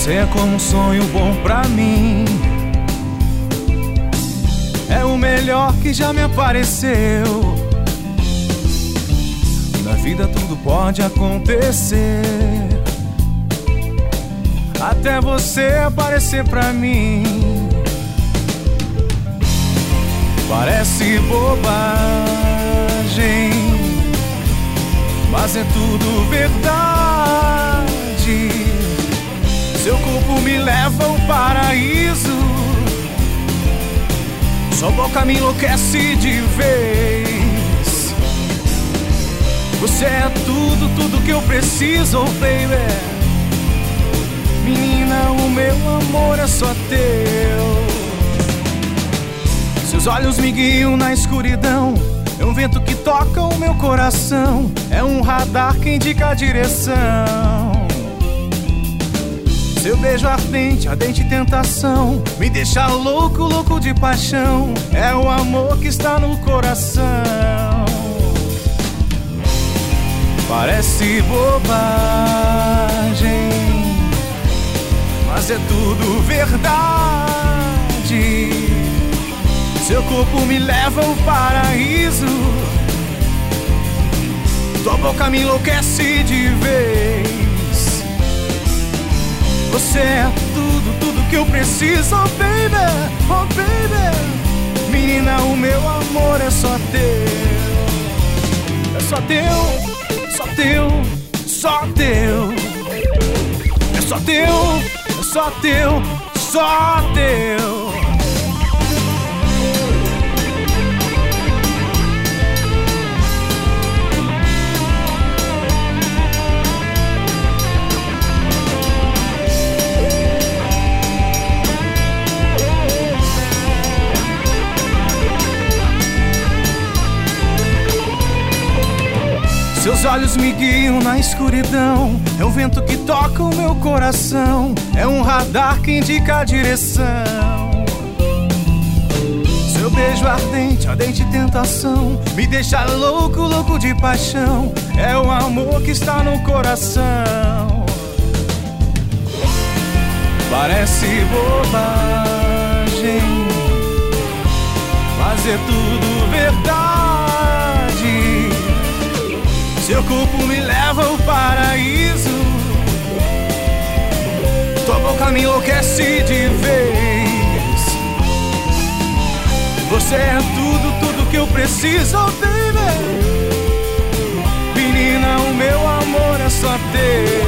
Você é como um sonho bom pra mim. É o melhor que já me apareceu. Na vida tudo pode acontecer, até você aparecer pra mim. Parece bobagem, mas é tudo verdade. Seu corpo me leva ao paraíso, sua boca me enlouquece de vez. Você é tudo, tudo que eu preciso, baby. Menina, o meu amor é só teu. Seus olhos me guiam na escuridão, é um vento que toca o meu coração, é um radar que indica a direção. Seu beijo ardente, ardente tentação, me deixa louco, louco de paixão. É o amor que está no coração. Parece bobagem, mas é tudo verdade. Seu corpo me leva ao paraíso, tua boca me enlouquece de vez. Você é tudo, tudo que eu preciso, oh baby, oh baby. Menina, o meu amor é só teu. É só teu, só teu, só teu. É só teu, é só teu, só teu. Seus olhos me guiam na escuridão, é o vento que toca o meu coração, é um radar que indica a direção. Seu beijo ardente, ardente tentação, me deixa louco, louco de paixão. É o amor que está no coração. Parece bobagem, mas é tudo verdade. Seu corpo me leva ao paraíso, tua boca me enlouquece de vez. Você é tudo, tudo que eu preciso, oh baby. Menina, o meu amor é só teu.